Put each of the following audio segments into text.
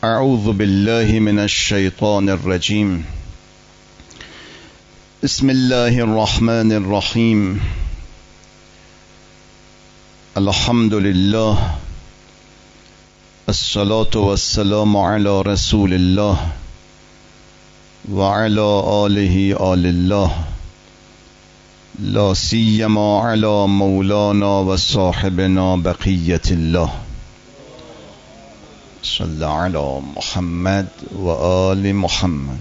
اعوذ بالله من الشیطان الرجیم. بسم الله الرحمن الرحیم. الحمد لله، الصلاة والسلام على رسول الله وعلى آله آل الله، لا سیما على مولانا و صاحبنا بقیة الله. صلی علی محمد و آل محمد.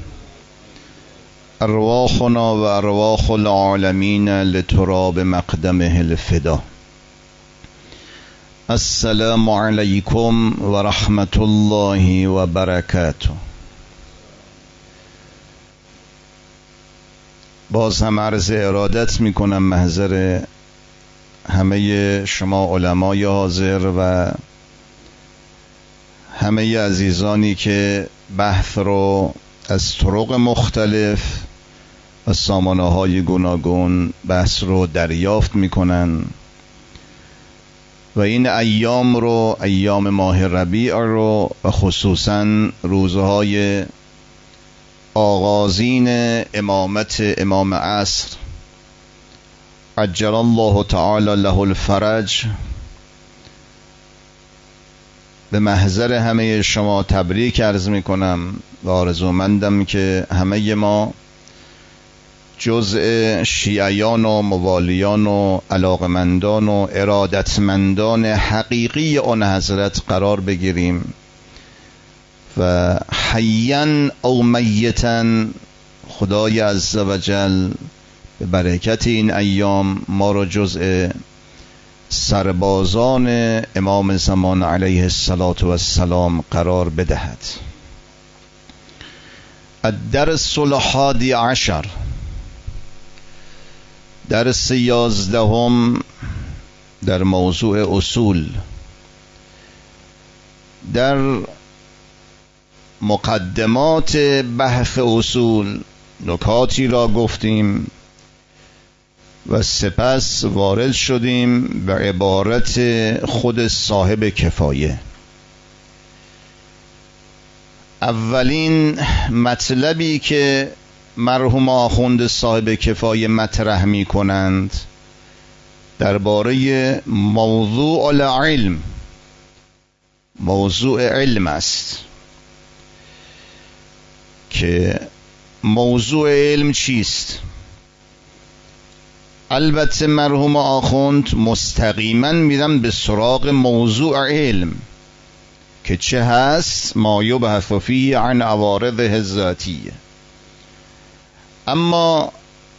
ارواحنا و ارواح العالمین لتراب مقدمه الفدا. السلام علیکم و رحمت الله و برکاته. باز هم عرض ارادت می کنم محضر همه شما علمای حاضر و همه عزیزانی که بحث رو از طرق مختلف و سامانه های گوناگون بحث رو دریافت میکنن و این ایام رو، ایام ماه ربیع رو و خصوصا روزهای آغازین امامت امام عصر عجل الله تعالی له الفرج، به محضر همه شما تبریک عرض می کنم و آرزومندم که همه ما جزء شیعیان و موالیان و علاقمندان و ارادتمندان حقیقی آن حضرت قرار بگیریم و حیاً او میتاً خدای عزوجل به برکت این ایام ما را جزء سربازان امام زمان علیه السلام قرار بدهد. الدرس الحادی عشر، درس 11 در موضوع اصول. در مقدمات بحث اصول نکاتی را گفتیم و سپس وارد شدیم به عبارت خود صاحب کفایه. اولین مطلبی که مرحوم آخوند صاحب کفایه مطرح می کنند درباره موضوع العلم، موضوع علم است که موضوع علم چیست. البته مرحوم آخوند مستقیما میرن به سراغ موضوع علم که چه هست، ما یبحث فیه عن عوارضه الذاتیه. اما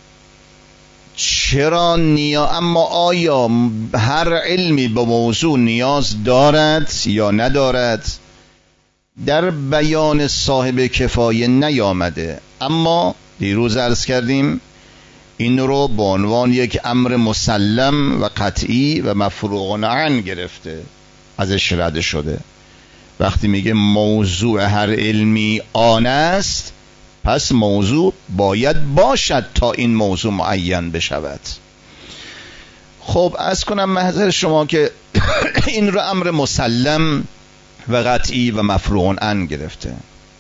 اما آیا هر علمی به موضوع نیاز دارد یا ندارد؟ در بیان صاحب کفایه نیامده، اما دیروز عرض کردیم این رو به عنوان یک امر مسلم و قطعی و مفروغ عنه گرفته، ازش رد شده. وقتی میگه موضوع هر علمی آن است، پس موضوع باید باشد تا این موضوع معین بشود. خب عرض کنم محضر شما که این رو امر مسلم و قطعی و مفروغ عنه گرفته.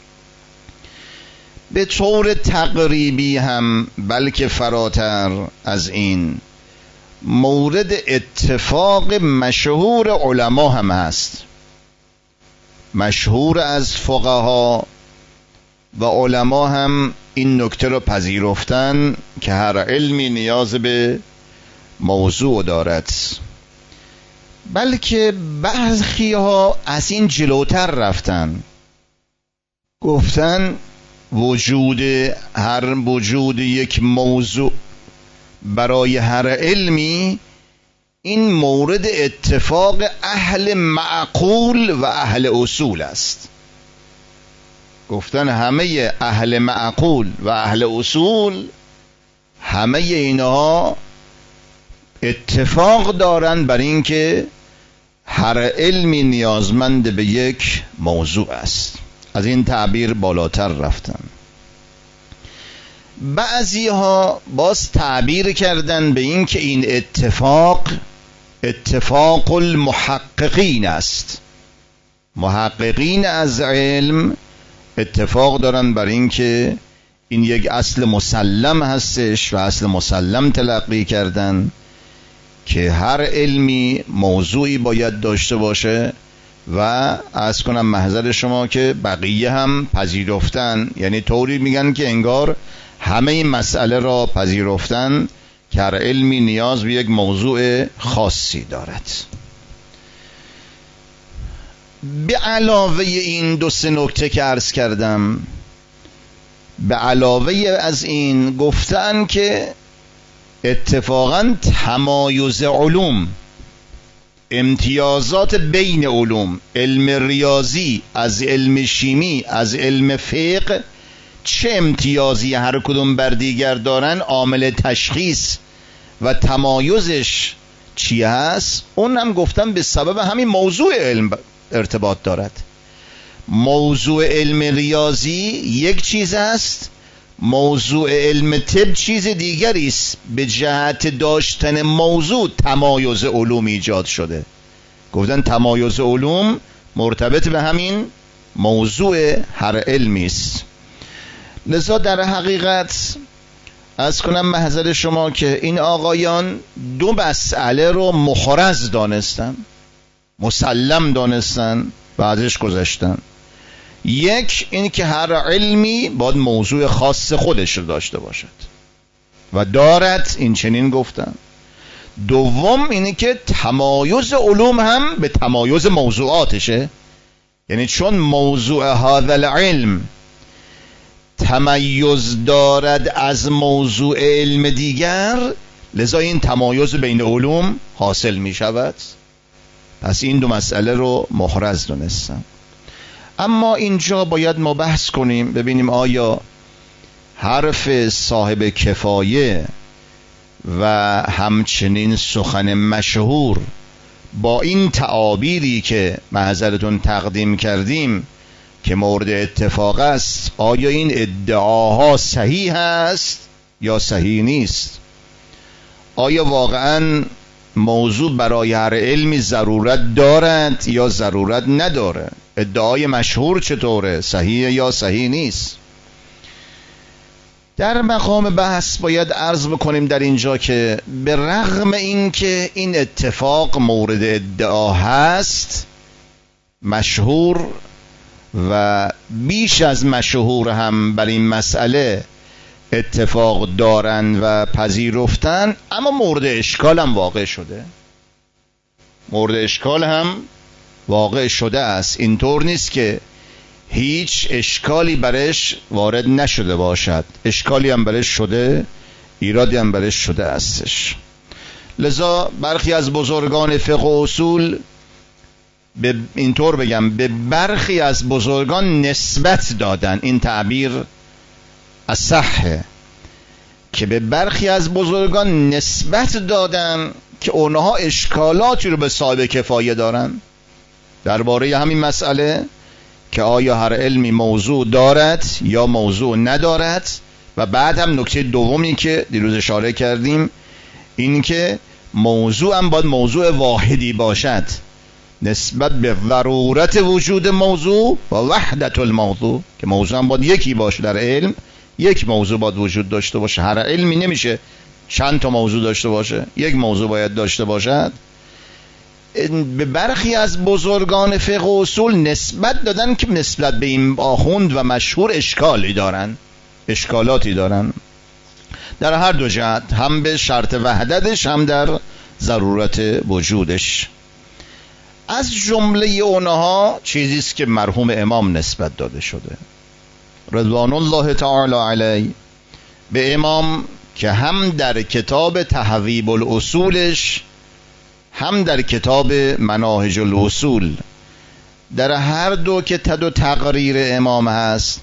به طور تقریبی هم بلکه فراتر از این مورد اتفاق مشهور علما هم هست، مشهور از فقها و علما هم این نکته رو پذیرفتن که هر علمی نیاز به موضوع دارد. بلکه بعضی ها از این جلوتر رفتن، گفتن وجود یک موضوع برای هر علمی این مورد اتفاق اهل معقول و اهل اصول است. گفتن همه اهل معقول و اهل اصول همه اینها اتفاق دارن بر این که هر علمی نیازمند به یک موضوع است. از این تعبیر بالاتر رفتن. بعضی ها باز تعبیر کردن به این که این اتفاق المحققین است، محققین از علم اتفاق دارن بر این که این یک اصل مسلم هستش و اصل مسلم تلقی کردن که هر علمی موضوعی باید داشته باشه و عرض کنم محضر شما که بقیه هم پذیرفتن، یعنی طوری میگن که انگار همه این مسئله را پذیرفتن که هر علمی نیاز به یک موضوع خاصی دارد. به علاوه این 2-3 نکته که عرض کردم، به علاوه از این گفتن که اتفاقا تمایز علوم، امتیازات بین علوم، علم ریاضی از علم شیمی از علم فقه چه امتیازی هر کدوم بر دیگر دارن، عامل تشخیص و تمایزش چی هست، اون هم گفتم به سبب همین موضوع علم ارتباط دارد. موضوع علم ریاضی یک چیز است، موضوع علم طب چیز دیگری است. به جهت داشتن موضوع تمایز علوم ایجاد شده. گفتن تمایز علوم مرتبط به همین موضوع هر علمی است. لذا در حقیقت از کنم محضر شما که این آقایان 2 مسئله رو محرز دانستن، مسلم دانستن و ازش گذشتن. یک، این که هر علمی باید موضوع خاص خودش رو داشته باشد و دارد، این چنین گفتن. دوم، اینه که تمایز علوم هم به تمایز موضوعاتشه، یعنی چون موضوع هذا العلم تمایز دارد از موضوع علم دیگر، لذا این تمایز بین علوم حاصل می شود. پس این 2 مسئله رو محرز دونستم. اما اینجا باید ما بحث کنیم، ببینیم آیا حرف صاحب کفایه و همچنین سخن مشهور با این تعابیری که معذرتون تقدیم کردیم که مورد اتفاق است، آیا این ادعاها صحیح است یا صحیح نیست؟ آیا واقعا موضوع برای هر علمی ضرورت دارد یا ضرورت نداره؟ ادعای مشهور چطوره؟ صحیح یا صحیح نیست؟ در مقام بحث باید عرض بکنیم در اینجا که به رغم این که این اتفاق مورد ادعا هست، مشهور و بیش از مشهور هم بر این مسئله اتفاق دارن و پذیرفتن، اما مورد اشکال هم واقع شده. مورد اشکال هم واقع شده است. اینطور نیست که هیچ اشکالی برش وارد نشده باشد، اشکالی هم برش شده، ایرادی هم برش شده استش. لذا برخی از بزرگان فقه و اصول اینطور بگم به برخی از بزرگان نسبت دادن، این تعبیر اصحه، که به برخی از بزرگان نسبت دادن که اونها اشکالاتی رو به صاحب کفایه دارن درباره همین مسئله که آیا هر علمی موضوع دارد یا موضوع ندارد. و بعد هم نکته دومی که دیروز اشاره کردیم، این که موضوع هم باید موضوع واحدی باشد نسبت به ضرورت وجود موضوع و وحدت الموضوع، که موضوع هم باید یکی باشه. در علم یک موضوع باید وجود داشته باشه. هر علمی نمیشه چند تا موضوع داشته باشه، یک موضوع باید داشته باشد. به برخی از بزرگان فقه و اصول نسبت دادن که نسبت به این آخوند و مشهور اشکالی دارن، اشکالاتی دارن در هر 2 جهت، هم به شرط وحدتش هم در ضرورت وجودش. از جمله اونها چیزی است که مرحوم امام نسبت داده شده رضوان الله تعالی علیه به امام، که هم در کتاب تهذیب الاصولش هم در کتاب مناهج الاصول، در هر 2 که تقریر امام هست،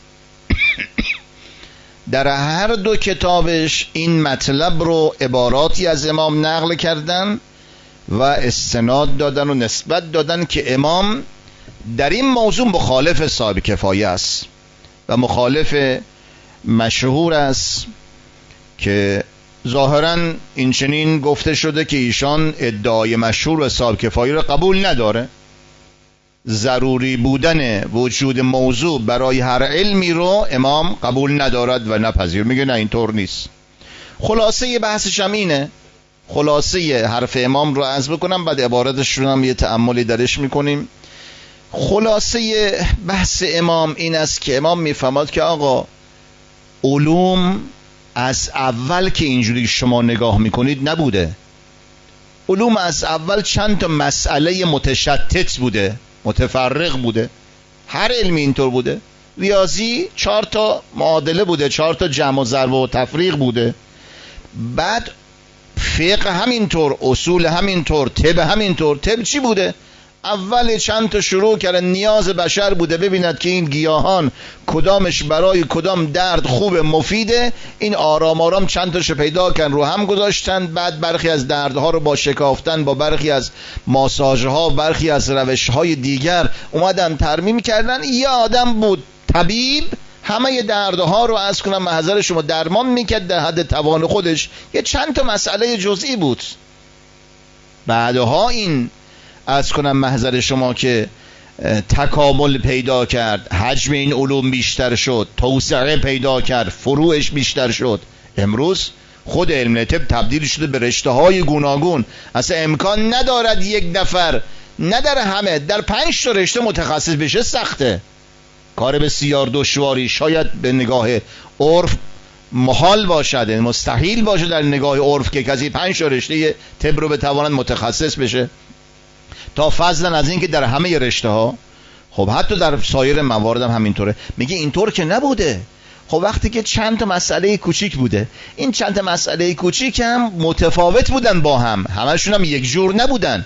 در هر 2 کتابش این مطلب رو عباراتی از امام نقل کردن و استناد دادن و نسبت دادن که امام در این موضوع مخالف صاحب کفایه است و مخالف مشهور است، که ظاهرا این چنین گفته شده که ایشان ادعای مشهور و صاحب کفایه رو قبول نداره. ضروری بودن وجود موضوع برای هر علمی رو امام قبول ندارد و نپذیر، میگه نه اینطور نیست. خلاصه بحثش هم اینه، خلاصه حرف امام رو عرض بکنم، بعد عبارتش رو هم یه تأملی درش میکنیم. خلاصه بحث امام این است که امام میفهمد که آقا علوم از اول که اینجوری شما نگاه میکنید نبوده. علوم از اول چند تا مسئله متشتت بوده، متفرق بوده. هر علمی اینطور بوده. ریاضی 4 تا معادله بوده، 4 تا جمع و ضرب و تفریق بوده. بعد فقه همینطور، اصول همینطور، طب همینطور. طب چی بوده؟ اول چند تا شروع کرده، نیاز بشر بوده ببیند که این گیاهان کدامش برای کدام درد خوب مفیده، این آرام آرام چند تاشو پیدا کردن رو هم گذاشتن. بعد برخی از دردها رو با شکافتن، با برخی از ماساژها، برخی از روشهای دیگر اومدن ترمیم کردن. یه آدم بود طبیب، همه دردها رو از کنم محضر شما درمان میکرد در حد توان خودش. یه چند تا مسئله جزئی بود. بعدها این از کنم محضر شما که تکامل پیدا کرد، حجم این علوم بیشتر شد، توسعه پیدا کرد، فروعش بیشتر شد. امروز خود علم طب تبدیل شده به رشته های گوناگون. اصلا امکان ندارد یک نفر، نه در همه، در 5 تا رشته متخصص بشه. سخته، کار بسیار دشواری، شاید به نگاه عرف محال باشد، مستحیل باشه در نگاه عرف که کسی 5 تا رشته طب رو بتواند متخصص بشه، تا فضلا از این که در همه رشته ها. خب حتی در سایر موارد هم همینطوره. میگه اینطور که نبوده. خب وقتی که چند تا مسئله کوچیک بوده، این چند تا مسئله کوچیک هم متفاوت بودن با هم، همشون هم یک جور نبودن.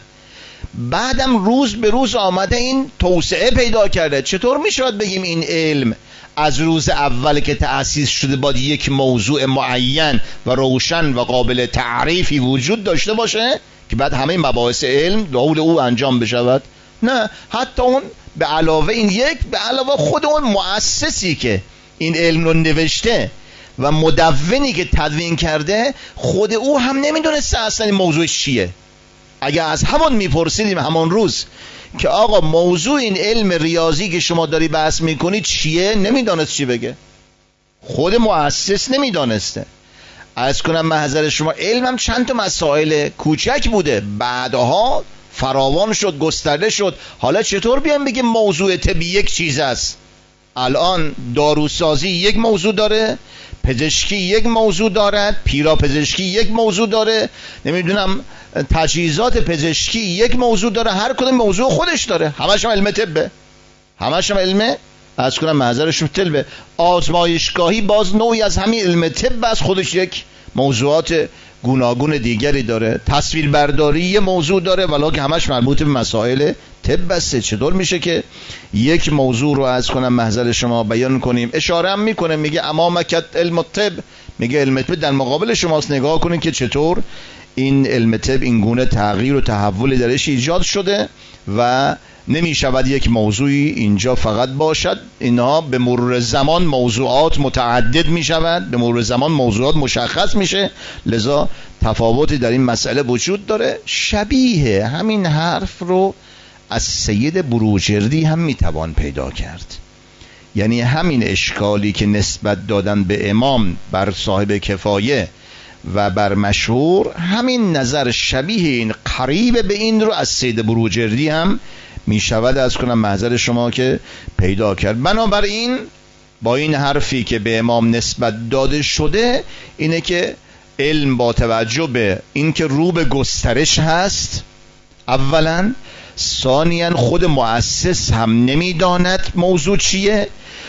بعدم روز به روز آمده این توسعه پیدا کرده. چطور میشود بگیم این علم از روز اول که تأسیس شده باید یک موضوع معین و روشن و قابل تعریفی وجود داشته باشه که بعد همه مباحث علم داخل او انجام بشود؟ نه، حتی اون به علاوه این یک، به علاوه خود اون مؤسسی که این علم رو نوشته و مدونی که تدوین کرده، خود او هم نمیدونسته اصلا این موضوع چیه. اگر از همون میپرسیدیم همون روز که آقا موضوع این علم ریاضی که شما داری بحث میکنی چیه، نمیدانست چی بگه. خود مؤسس نمیدانسته. عرض کنم محضر شما علم هم چند تا مسائل کوچک بوده، بعدها فراوان شد، گسترده شد. حالا چطور بیان بگیم موضوع طبی یک چیز است؟ الان داروسازی یک موضوع داره، پزشکی یک موضوع دارد، پیراپزشکی یک موضوع داره، نمیدونم تجهیزات پزشکی یک موضوع داره، هر کدوم موضوع خودش داره. همش هم علم طبه، همش هم علم از کنم محضرشون طبه. آزمایشگاهی باز نوعی از همین علم طب از خودش یک موضوعات گوناگون دیگری داره. تصویربرداری یه موضوع داره ولی که همش مربوط به مسائل طب است. چطور میشه که یک موضوع رو از کنم محضر شما بیان کنیم؟ اشاره هم میکنه، میگه امامکت علم الطب، میگه علم طب در مقابل شماست. نگاه کنید که چطور این علم طب این گونه تغییر و تحول درش ایجاد شده و نمی شود یک موضوعی اینجا فقط باشد. اینها به مرور زمان موضوعات متعدد می شود، به مرور زمان موضوعات مشخص میشه، لذا تفاوتی در این مسئله وجود داره. شبیه همین حرف رو از سید بروجردی هم می توان پیدا کرد. یعنی همین اشکالی که نسبت دادن به امام بر صاحب کفایه و بر مشهور، همین نظر شبیه این، قریب به این رو از سید بروجردی هم می شود از کنم محضر شما که پیدا کرد. بنابراین با این حرفی که به امام نسبت داده شده اینه که علم با توجه به این که رو به گسترش هست اولا، ثانیاً خود مؤسس هم نمیداند موضوع چیه،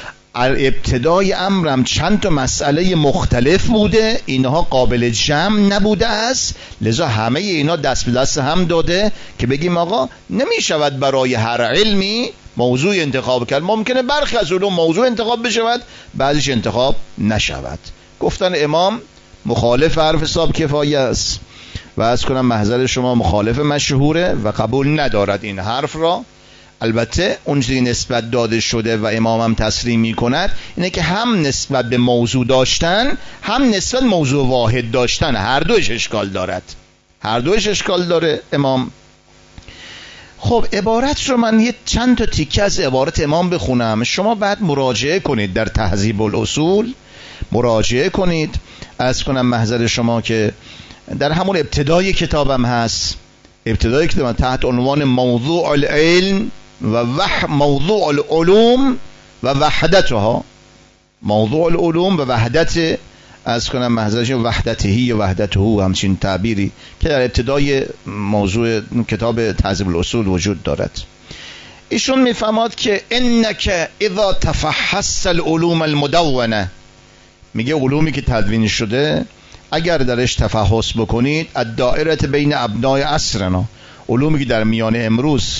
ابتدای امرم چند تا مسئله مختلف بوده، اینها قابل جمع نبوده است، لذا همه اینا دست به دست هم داده که بگیم آقا نمی شود برای هر علمی موضوع انتخاب کرد. ممکنه برخی از علوم موضوع انتخاب بشود، بعضیش انتخاب نشود. گفتن امام مخالف حرف صاحب کفایه است و از کنم محضر شما مخالف مشهوره و قبول ندارد این حرف را. البته اون چیزی نسبت داده شده و امام هم تسلیم می کند اینه که هم نسبت به موضوع داشتن، هم نسبت موضوع واحد داشتن، هر دوش اشکال دارد، هر دوش اشکال داره امام. خب عبارت رو من یه چند تا تیکه از عبارت امام بخونم، شما بعد مراجعه کنید در تهذیب الاصول، مراجعه کنید. عرض کنم محضر شما که در همون ابتدای کتابم هست، ابتدای کتابم تحت عنوان موضوع العلم و موضوع العلوم و وحدتها، موضوع العلوم و وحدت، عرض کنم محضرش وحدتهی و وحدته، همچین تعبیری که در ابتدای موضوع کتاب تهذیب الاصول وجود دارد. ایشون میفهمد که انک اذا تفحصت العلوم المدونه، میگه علومی که تدوین شده اگر درش تفحص بکنید، الدائره بین ابنای عصرنا، علومی که در میان امروز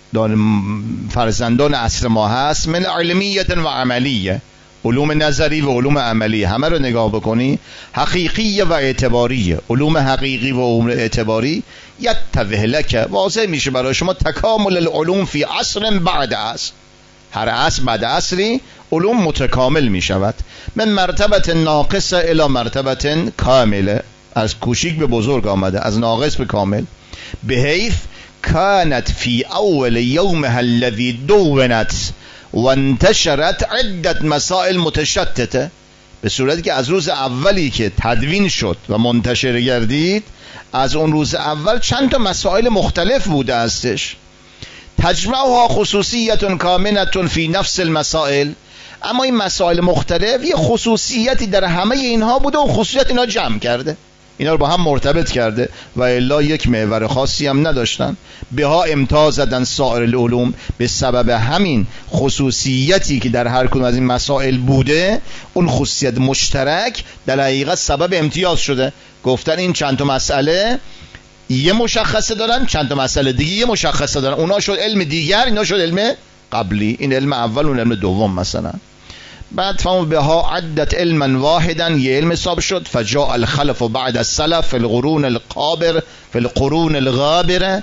فرزندان عصر ما هست، من علمیت و عملیه، علوم نظری و علوم عملی، همه رو نگاه بکنی، حقیقی و اعتباری، علوم حقیقی و علوم اعتباری، یتضح لک، واضح میشه برای شما تکامل العلوم فی عصر بعد عصر، هر عصر بعد عصری علوم متکامل میشود، من مرتبت ناقص الی مرتبت کامله، از کوچیک به بزرگ آمده، از ناقص به کامل، بحیث کانت فی اول یومها الذی دونت و انتشرت عدت مسائل متشتته، به صورتی که از روز اولی که تدوین شد و منتشر گردید، از اون روز اول چند تا مسائل مختلف بوده استش، تجمعها خصوصیت کامنة فی نفس المسائل، اما این مسائل مختلف یه خصوصیتی در همه اینها بوده و خصوصیت اینا جمع کرده، اینا رو با هم مرتبط کرده و الا یک محور خاصی هم نداشتن. بها امتاز زدن سایر العلوم، به سبب همین خصوصیتی که در هر کدوم از این مسائل بوده، اون خصوصیت مشترک در حقیقت سبب امتیاز شده. گفتن این چند تا مسئله یه مشخصه دارن، چند تا مسئله دیگه یه مشخصه دارن، اونا شد علم دیگر، اینا شد علم قبلی، این علم اول اون علم دوم مثلا. بعد فهم بها عدت علما واحدا، یه علم حساب شد، فجاء الخلف بعد السلف فی القرون القابر فی القرون الغابره،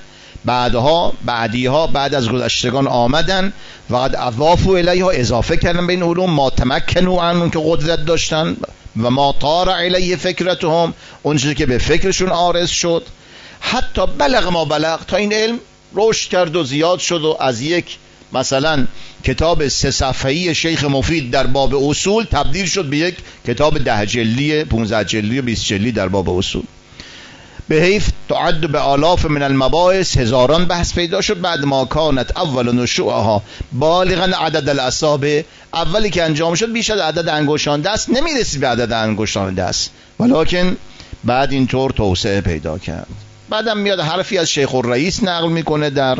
بعدیها بعد از گذشتگان آمدن و قد اضافوا الیها، اضافه کردن به این علوم، ما تمکنوا عنهم که قدرت داشتن، و ما طار علیه فکرتهم، اون چیزی که به فکرشون عارض شد، حتی بلغ ما بلغ، تا این علم رشد کرد و زیاد شد و از یک مثلا کتاب 3 صفحه‌ای شیخ مفید در باب اصول تبدیل شد به یک کتاب 10 جلدی، 15 جلدی و 20 جلدی در باب اصول، به حیث تعد به آلاف من المباحث، هزاران بحث پیدا شد. بعد ما کانت اول نشوءها بالغا عدد الاصابع، اولی که انجام شد بیش از عدد انگشتان دست نمیرسید به عدد انگشتان دست، ولکن بعد اینطور توسعه پیدا کرد. بعدم میاد حرفی از شیخ الرئیس نقل میکنه در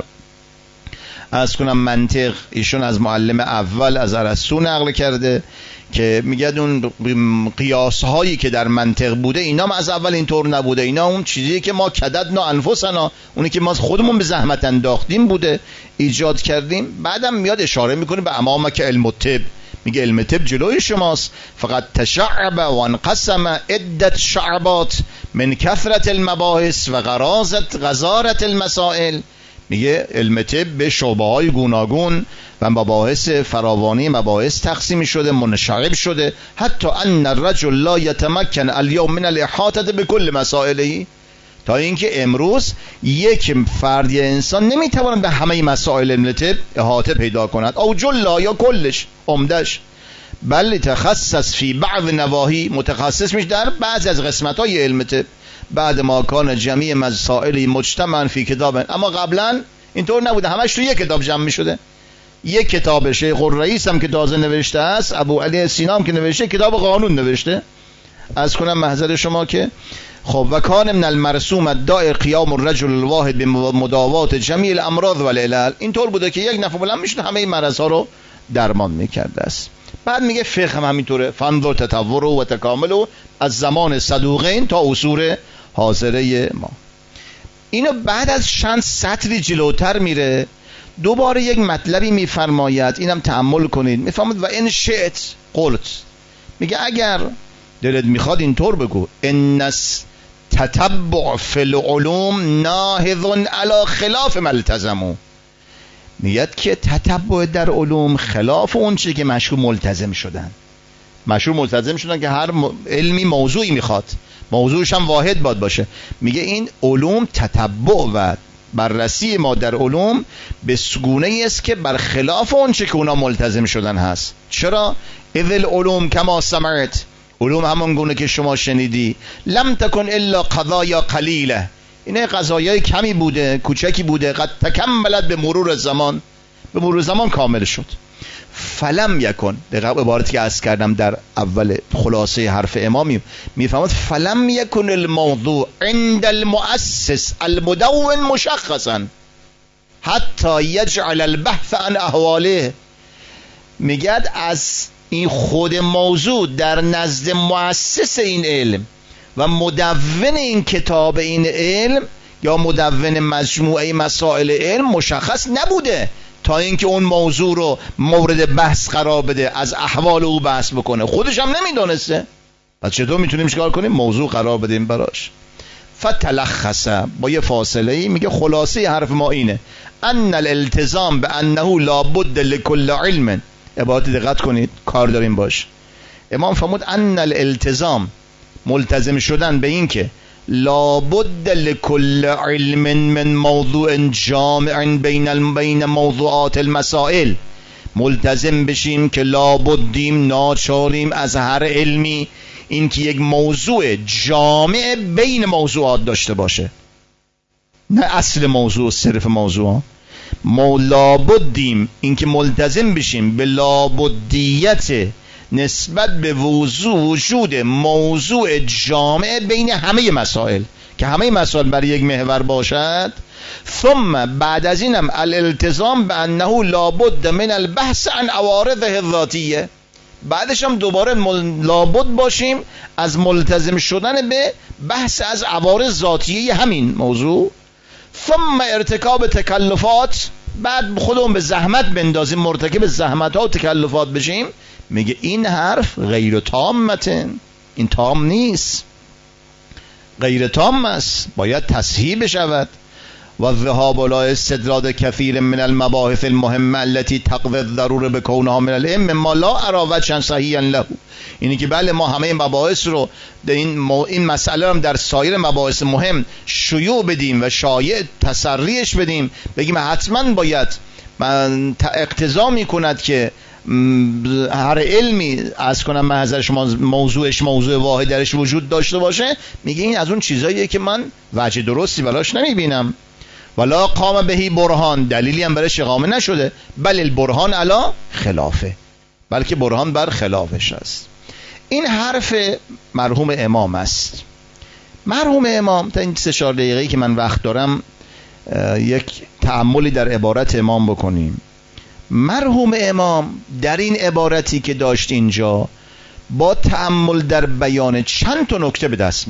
از کنم منطق، ایشون از معلم اول از ارسطو نقل کرده که میگه اون قیاس هایی که در منطق بوده اینا هم از اول اینطور نبوده، اینا اون چیزی که ما کددنا انفسنا، اونی که ما خودمون به زحمت انداختیم بوده، ایجاد کردیم. بعدم میاد اشاره میکنه به امامک علم الطب، میگه علم طب جلوی شماست، فقط تشعب و انقسم عدت شعبات من کثرت المباحث و غزارت المسائل، میگه علم طب به شعبه های گوناگون و مباحث فراوانی مباحث تقسیم شده، منشعب شده، حتی ان الرجل لا یتمکن اليوم من الاحاطه بكل مسائله، تا اینکه امروز یک فرد یا انسان نمیتواند به همه مسائل علم طب احاطه پیدا کند، او جلا یا کلش عمدش، بل تخصص فی بعض نواحی، متخصص میشه در بعضی از قسمت های علم طب، بعد ما کان جمیع مسائل مجتمعا فی کتاب، اما قبلا اینطور نبوده، همش تو یک کتاب جمع میشده. یک کتاب شیخ الرئیس هم که تازه نوشته است، ابو علی سینا هم که نوشته، کتاب قانون نوشته. از کنم محضر شما که خب و کان من المرسوم الداء قیام الرجل الواحد بمداوات جمیع الامراض والعلل، اینطور بوده که یک نفر بلند میشد همه این مرض ها رو درمان میکرده است. بعد میگه فقه هم همینطوره، فانظر تطور و تکامل از زمان صدوقین تا عصور حاضره ما. اینو بعد از چند سطری جلوتر میره، دوباره یک مطلبی میفرماید، اینم تأمل کنید، میفرماید و ان شئت قلت، میگه اگر دلت میخواد اینطور بگو، ان تتبع فی العلوم ناهض علی خلاف ما التزموا، میگه که تتبع در علوم خلاف اون چیزی که مشهور ملتزم شدن، مشهور ملتزم شدن که هر علمی موضوعی میخواد، موضوعش هم واحد باشه. میگه این علوم تتبع و بررسی ما در علوم به گونه‌ای است که برخلاف اون چه که اونا ملتزم شدن هست. چرا؟ اذ العلوم کما سمعت، علوم همون گونه که شما شنیدی، لم تکن الا قضایا قلیله، اینه قضایای کمی بوده، کوچکی بوده، قد تکملت به مرور زمان، به مرور زمان کامل شد. فلم یکن، دقیقا عبارتی که عرض کردم در اول خلاصه حرف امام میفهمد، فلم یکن الموضوع عند المؤسس المدون مشخصا حتی یجعل البحث عن احواله. میگد از این خود موضوع در نزد مؤسس این علم و مدون این کتاب این علم یا مدون مجموعه مسائل علم مشخص نبوده تا اینکه اون موضوع رو مورد بحث قرار بده، از احوال او بحث بکنه، خودش هم نمیدونسته. پس چطور میتونیم چیکار کنیم؟ موضوع قرار بدیم براش. فتلخص، با یه فاصله ای میگه خلاصه حرف ما اینه، ان الالتزام به انه لابد لكل علم. عبارت دقت کنید، کار داریم باش. امام فرمود ان الالتزام، ملتزم شدن به این که لابد لكل علم من موضوع جامع بین موضوعات المسائل، ملتزم بشیم که لابدیم، ناچاریم از هر علمی این که یک موضوع جامع بین موضوعات داشته باشه، نه اصل موضوع صرف موضوع. لابدیم این که ملتزم بشیم به لابدیت نسبت به وجود موضوع جامع بین همه مسائل، که همه مسائل برای یک محور باشد. ثم بعد از اینم الالتزام به انه لابد من البحث عن عوارضه الذاتیه، بعدش هم دوباره لابد باشیم از ملتزم شدن به بحث از عوارض ذاتیه همین موضوع. ثم ارتکاب تکلفات، بعد خودمون به زحمت بندازیم، مرتکب زحمت ها و تکلفات بشیم. میگه این حرف غیر تامتن، این تام نیست، غیر تام است، باید تصحیح بشود. و الذهاب الى استدراج كثير من المباحث المهمه التي تقضي الضروره بكونها من العلم ما لا ارى وجها صحيحا له. اینی که بله ما همه مباحث رو این مسئله رو در سایر مباحث مهم شیوع بدیم و شایع تسریعش بدیم، بگیم حتما باید اقتضا میکند که هر علمی از کنم محضر شما موضوعش موضوع واحد درش وجود داشته باشه. میگه این از اون چیزاییه که من وجه درستی براش نمیبینم. ولا قام بهی برهان، دلیلی هم برش اقامه نشده. بل البرهان علا خلافه، بلکه برهان بر خلافش است. این حرف مرحوم امام است. مرحوم امام، تا این 3-4 دقیقه‌ای که من وقت دارم یک تأملی در عبارت امام بکنیم. مرحوم امام در این عبارتی که داشت اینجا با تأمل در بیان چند تا نکته به دست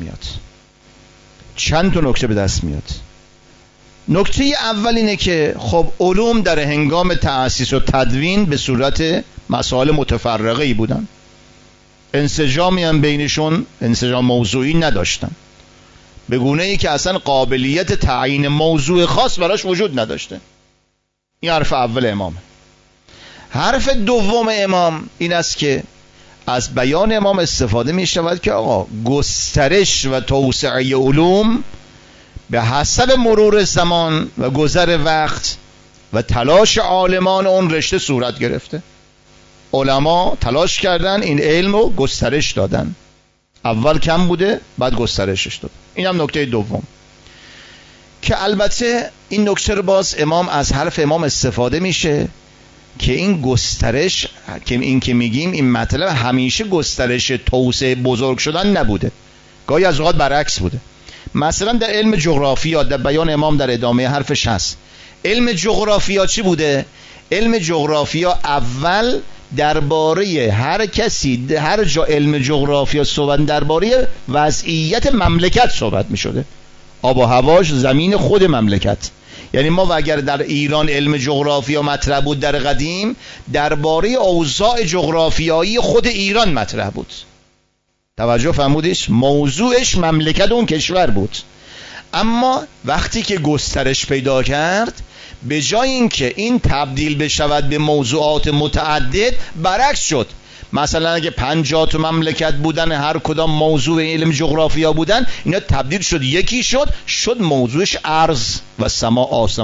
میاد. نکته اول اینه که خب علوم در هنگام تأسیس و تدوین به صورت مسائل متفرقه‌ای بودن، انسجامی هم بینشون انسجام موضوعی نداشتن، به گونه‌ای که اصلا قابلیت تعیین موضوع خاص براش وجود نداشته. این حرف اول امامه. حرف دوم امام این است که از بیان امام استفاده می شود که آقا گسترش و توسعه علوم به حسب مرور زمان و گذر وقت و تلاش عالمان اون رشته صورت گرفته. علما تلاش کردن این علم رو گسترش دادن، اول کم بوده بعد گسترشش داد. این هم نکته دوم که البته این نکته رو باز امام از حرف امام استفاده میشه که این گسترش که این که میگیم این مطلب همیشه گسترش توسعه بزرگ شدن نبوده، گاهی از اوقات برعکس بوده. مثلا در علم جغرافیا در بیان امام در ادامه حرفش هست. علم جغرافیا چی بوده؟ علم جغرافیا اول درباره هر کسی هر جا علم جغرافیا صحبت درباره وضعیت مملکت صحبت می شده، آب و هواش، زمین خود مملکت. یعنی ما و اگر در ایران علم جغرافیا مطرح بود در قدیم، درباره اوضاع جغرافیایی خود ایران مطرح بود. توجه فرمودیش؟ موضوعش مملکت اون کشور بود. اما وقتی که گسترش پیدا کرد، به جای اینکه این تبدیل بشود به موضوعات متعدد، برعکس شد. مثلا اگه 50 تا مملکت بودن، هر کدام موضوع علم جغرافیا بودن، اینا تبدیل شد یکی شد موضوعش ارض و سما،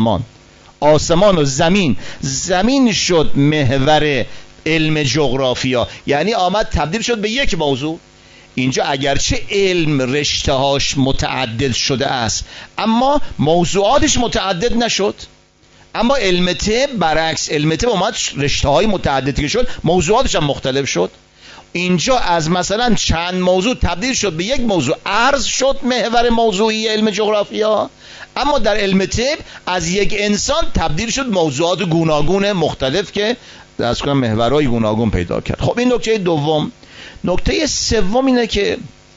آسمان و زمین شد محور علم جغرافیا، یعنی آمد تبدیل شد به یک موضوع. اینجا اگرچه علم رشته‌هاش متعدد شده است اما موضوعاتش متعدد نشد. اما علم طب برعکس، علم طب اومد رشته‌های متعددی شد، موضوعاتش هم مختلف شد. اینجا از مثلا چند موضوع تبدیل شد به یک موضوع، ارض شد محور موضوعی علم جغرافیا. اما در علم طب از یک انسان تبدیل شد موضوعات گوناگون مختلف که درست کنم محورهای گوناگون پیدا کرد. خب این نکته دوم. نکته سوم اینه که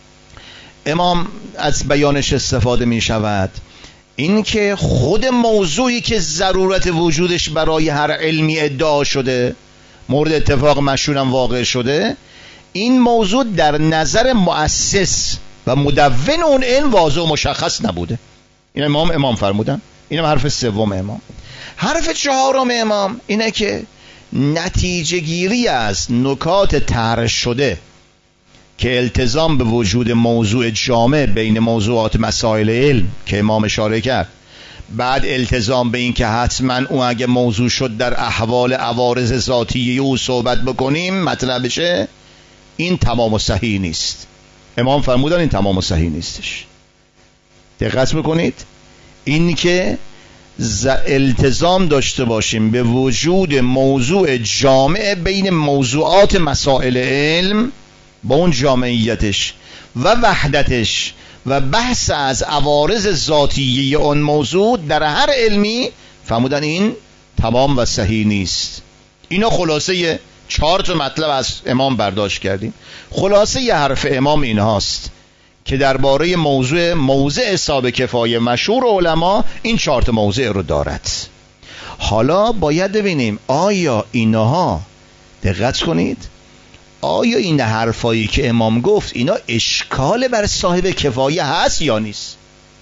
امام از بیانش استفاده می شود، این که خود موضوعی که ضرورت وجودش برای هر علمی ادعا شده، مورد اتفاق مشهورم واقع شده، این موضوع در نظر مؤسس و مدون اون علم واضح و مشخص نبوده. این امام فرمودن. اینم حرف سوم امام. حرف چهارم امام اینه که نتیجه گیری از نکات طرح شده که التزام به وجود موضوع جامع بین موضوعات مسائل علم که امام اشاره کرد، بعد التزام به این که حتما اون اگه موضوع شد در احوال عوارض ذاتی او صحبت بکنیم مطلبشه، این تمام و صحیح نیست. امام فرمودن این تمام و صحیح نیستش. دقت میکنید؟ این که التزام داشته باشیم به وجود موضوع جامع بین موضوعات مسائل علم با اون جامعیتش و وحدتش و بحث از عوارض ذاتیه اون موضوع در هر علمی، فرمودن این تمام و صحیح نیست. اینا خلاصه 4 تا مطلب از امام برداشت کردیم. خلاصه ی حرف امام این هاست که درباره موضع حساب کفایه مشهور علما این 4 تا موضع رو دارد. حالا باید ببینیم آیا اینها، دقت کنید، آیا این حرفایی که امام گفت اینا اشکال بر صاحب کفایه هست یا نیست؟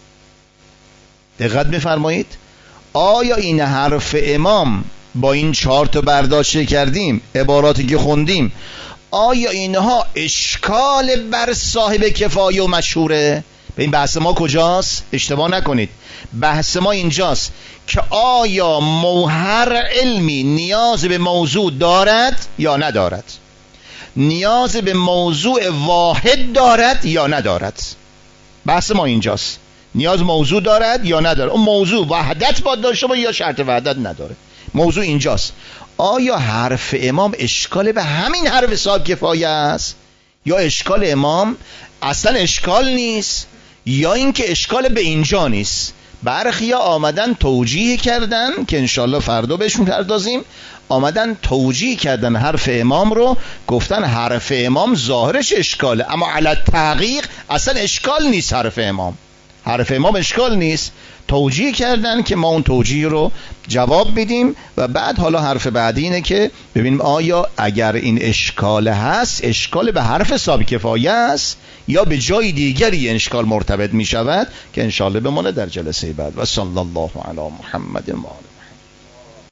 دقت میفرمایید؟ آیا این حرف امام با این 4 تا برداشت کردیم، عباراتی که خوندیم، آیا اینها اشکال بر صاحب کفایه و مشهوره؟ به این بحث ما کجاست؟ اشتباه نکنید، بحث ما اینجاست که آیا هر علمی نیاز به موضوع دارد یا ندارد، نیاز به موضوع واحد دارد یا ندارد. بحث ما اینجاست، نیاز موضوع دارد یا ندارد. اون موضوع وحدت باید داشته باشه یا شرط وحدت نداره. موضوع اینجاست. آیا حرف امام اشکال به همین حرف صاحب کفایه است یا اشکال امام اصلا اشکال نیست، یا اینکه اشکال به اینجا نیست؟ برخیا آمدن توجیه کردن که انشالله فردا بهشون پردازیم، آمدن توجیه کردن حرف امام رو، گفتن حرف امام ظاهرش اشکاله اما علی تحقیق اصلا اشکال نیست. حرف امام اشکال نیست. توجیه کردن که ما اون توجیه رو جواب میدیم و بعد حالا حرف بعدی اینه که ببینیم آیا اگر این اشکال هست، اشکال به حرف صاحب کفایه است یا به جای دیگری این اشکال مرتبط می شود، که انشالله بمانه در جلسه بعد. و صلی الله علی محمد و آله.